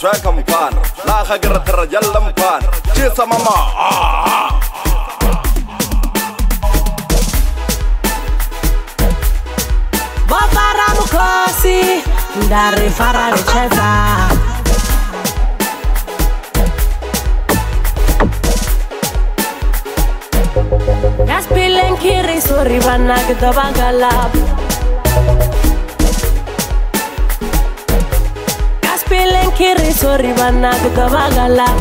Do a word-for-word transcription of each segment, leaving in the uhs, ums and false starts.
track mpan la khagira tra jalla mpan chisa mama ah Bopara mkosi ndari fara recheza Gaspilen kiri sori bana gitabagalap Gaspilen kiri sori bana gitabagalap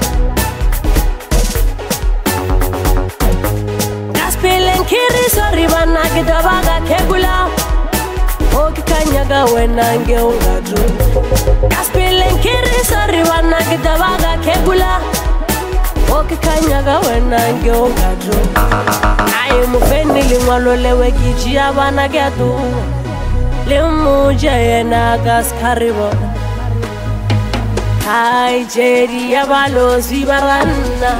Gaspilen kiri sori bana gitabaga kegula Oki kanyaga wenange ungadu Gaspilen kiri sori bana gitabaga kegula Oki kanyaga wenange ungadu Aye mufeni lingwalo lewe giji abana gadu Limu jayena gaskaribo Hai jeri abalo zibarana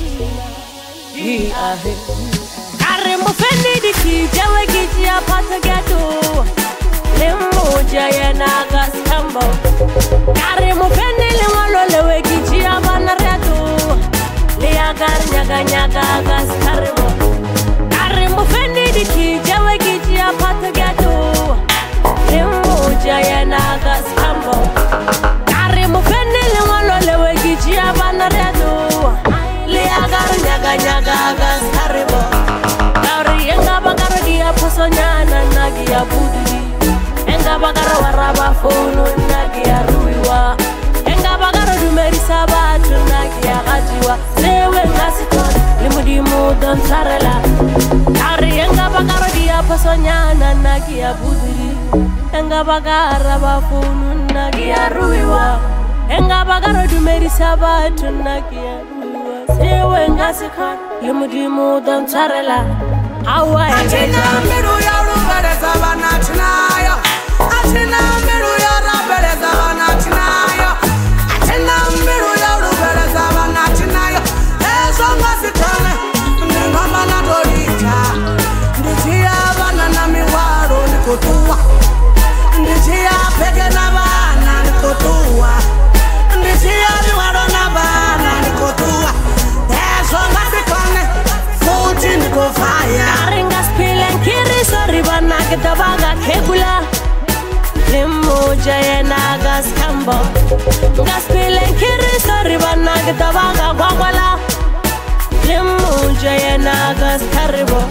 Hi ahe Kare mufeni diki jawe giji abata gadu Limu jayena gaskambo Kare mufeni lingwalo lewe giji abana gadu Liagar nyaga nyaga gaskaribo Mufendi diki jawe giji apata gato Limu jaya naga skambo Kari mufendi lingolo lewe giji abana redo Liagar nyaga nyaga gaskaribo Kari enga bagaro dia posonyana nagi ya buduri Enga bagaro waraba fonu nagi ya ruiwa Enga bagaro dumeri sabatu nagi ya gajiwa Sewe ngasikon limu dimu don sarela Enga bagara dia pasonyana nagi ya budiri Enga bagara bafunu nagi ya ruiwa Enga bagara dumeri sabatu nagi ya ruiwa Sewe ngasika limudimu don tarela Awa Atina miru ya rubere sabana chinaya Atina miru ya rabere sabana chinaya Atina miru ya rubere sabana chinaya Eso ngasikane Ngamba na dorita Ndichia bana na miwaro nikotua Ndichia peke na bana nikotua Ndichia miwaro na bana nikotua Eso ngasikane Futi nikofaya Aringa spilen kiri sori bana kitabaga kegula Limu jaya naga skambo Gaspilen kiri sori bana kitabaga gwagwala Limu jaya naga skaribo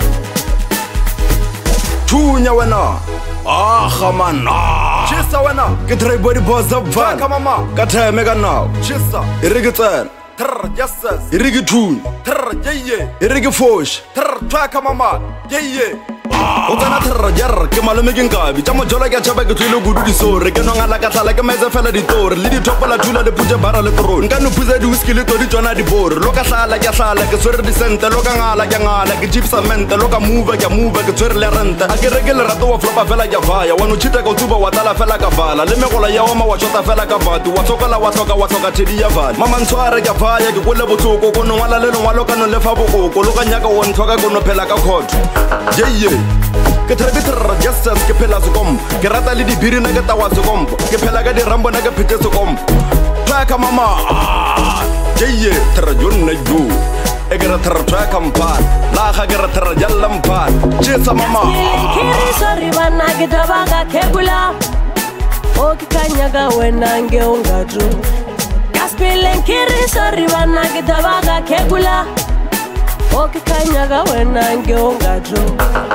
Tunya wena ah khamana chisa wena ke try body boss up van mama ka time ka now chisa irigitsena tr justice irigithu tr yeye irigfosh tr twaka mama yeye o tsana tr jar ke malome ke nkabi tsa mojola ke tshaba ke tswile gudu di sore ke nonga la ka tlala ke metse fela di tori le di thopola thula le puje bara le tron nka no phuza di whisky le tori tsona di bor lo ka hlala ke hlala ke swere di sente lo ka ngala ke ngala ke gypsum mente lo ka move ke move ke swere le rente a ke reke le rato wa flopa fela ke vaya wa no chita ka tsuba wa tala fela ka vala le megola ya wa ma wa shota fela ka batu wa tsoka la wa tsoka wa tsoka thedi ya vala mama ntshware ke vaya ke kole botsoko ko no ngala le no ngalo ka no le fa bokoko lo ka nyaka wo nthoka ko no phela ka khotho yeye ke trabe tra justice ke phela sekom ke rata le di biri na ke tawa sekom ke phela ka di rambo na ke phete sekom twaka mama yeye tra jonna ju egera tra twaka mpan la kha gera tra jalla mpan chisa mama kiri sori bana kitabaga kegula Oki kanyaga wenange ungadu Gaspilen kiri sori bana kitabaga kegula Oki kanyaga wenange ungadu